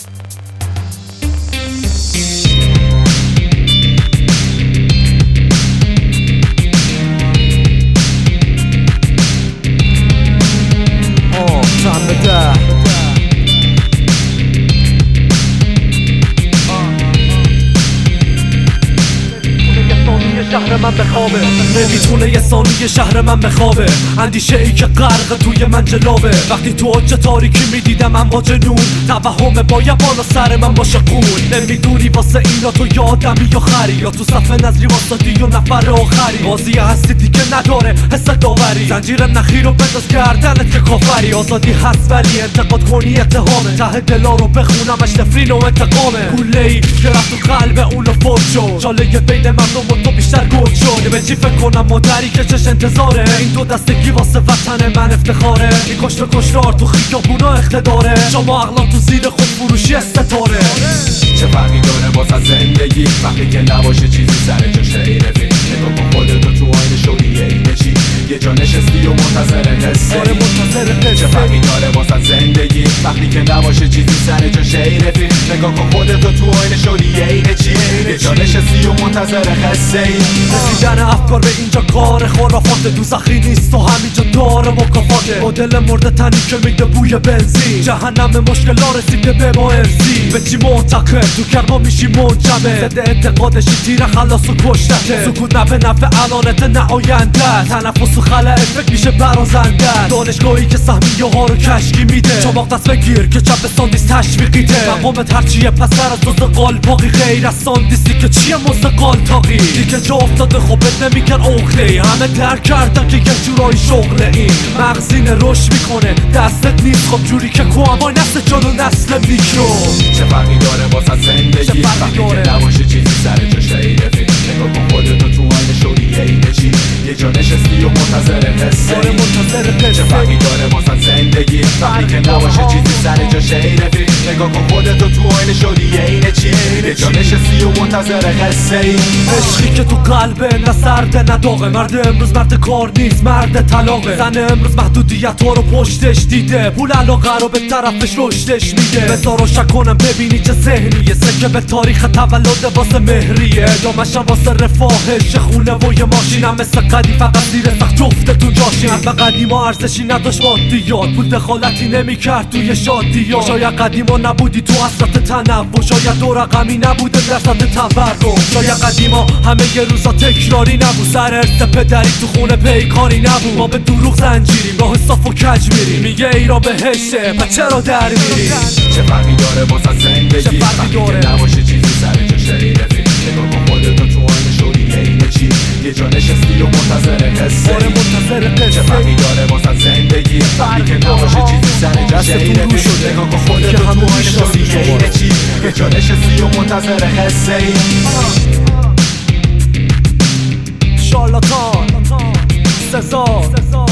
شهر من بخوابه، نمیتونه یه ثانیه شهر من بخوابه. اندیشه ای که غرق توی من جلابه. وقتی تو اوج تاریکی میدیدم امواج نور، توهم باید بالا سر من باشه قول. نمیدونی واسه اینا تو یا آدمی یا خری، یا تو صف نظری واسطی یا نفر آخری. بازی هستی دیگه نداره حس داوری، زنجیر نخی رو بنداز گردنت که کافری. آزادی هست ولی انتقاد کنی اتهامه، ته دلا رو بخونمش نفرین و انتقامه. گوله‌ای که رفت تو قلب اونو فرد شد، چاله بین مردم و تو بیشتر گل شد. به چی فکر کنم مادری که چش انتظاره، این دو دستگی واسه وطن من افتخاره. این کشت کشتار تو خیابونا اقتداره، شما عقلا تو زیر خود فروشی ستاره. چه فرقی داره واسه زندگی وقتی که نباشه چیزی سر جاش رفیق؟ نگاه کن خودتو تو آینه شدی اینه چی؟ یه جا نشستی و منتظر قصه. آره منتظر قصه. چه فرقی داره واسه زندگی وقتی که نباشه چیزی سر جاش رفیق؟ نگاه کن خودتو تو آینه شدی اینه چی؟ یه جا نشستی و منتظر قصه. رسیدن افکار به اینجا کار خرافاته، دوزخی نیست و همینجا داره مکافاته. با دل مرده تنی که میده بوی بنزین، جهنم مشکلا رسیده به ما ارزی. به چی معتقد تو کرما میشی منجمه، ضد اعتقادشی تیر خلاص و کشتته. سکوت نه به نفع الانت نه آینده، تنفس و خلع فکر میشه برازنده. دانشگاهی که سهمیه ها رو کشکی میده، چاباق دست بگیر که چپ ساندیس تشویقیته. مقامت هرچیه پسر از دوز قالپاقی، غیر از ساندیسی که چیه موز قالتاقی. دیگه جا افتاده خوبت نمیکن اخلی، همه درک کردن که یه جورایی شغله. این مغزین رشد میکنه دستت نیست خب جوری که کوامای نسل جان و نسل میکرو. چه فرقی داره واسه زندگی وقتی که نباشه چیزی سر جاش رفیق؟ نگاه کن خودتو تو آینه شدی اینه چی؟ یه جا نشستی و منتظر قصه. آره منتظر قصه. چه فرقی داره واسه زندگی وقتی که نباشه چیزی سر جاش رفیق؟ نگاه کن خودتو تو آینه شدی اینه چی؟ یه جا نشستی و منتظر قصه. عشقی که تو قلبه نه سرده نه داغه، مرد امروز مرد کار نیست مرد طلاقه. زن امروز محدودیت ها رو پشتش دیده، پول علاقه رو به طرفش رشدش میده. بذار روشن کنم ببینی چه ذهنیه، سکه به تاریخ تولد واسه مهریه. ادامه‌شم واسه رفاهش خونه و یه ماشینم مثل قدیم، فقط زیر سخت جفتتون جاشین. قلب قدیما ارزشی نداشت مادیات، پول دخالتی نمیکرد توی شادیات. شاید قدیما نبودی تو حسرت تنوع، شاید دو رقمی نبوده درصد تورم. شاید قدیما همه ی روزا تکراری نبود، سر ارث پدری تو خونه پیکاری نبود. ما به دروغ زنجیریم راه صاف و کج میریم، میگه ایران بهشته پس چرا در میری؟ چه فرقی داره واسه زندگی وقتی که نباشه چیزی سر جاش رفیق؟ نگاه کن خودتو تو آینه شدی اینه چی؟ یه جا نشستی و منتظر قصه. آره منتظر قصه. چه فرقی داره واسه زندگی وقتی که نباشه چیزی سر جاش رفیق؟ نگاه کن خودتو تو آینه شدی اینه چی؟ یه جا نشستی و منتظر قصه. شارلاتان سزار